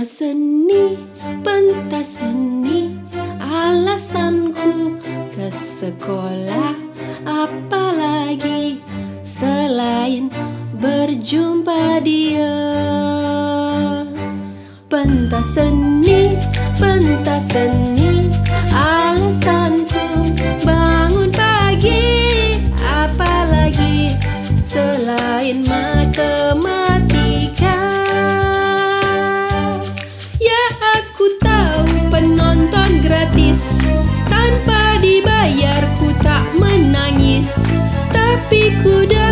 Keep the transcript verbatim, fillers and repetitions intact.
Pentas seni, pentas seni, alasanku ke sekolah. Apalagi selain berjumpa dia. Pentas seni, pentas seni, alasanku bangun pagi. Apalagi selain matematika. Ya, aku tahu penonton gratis, tanpa dibayar ku tak menangis, tapi ku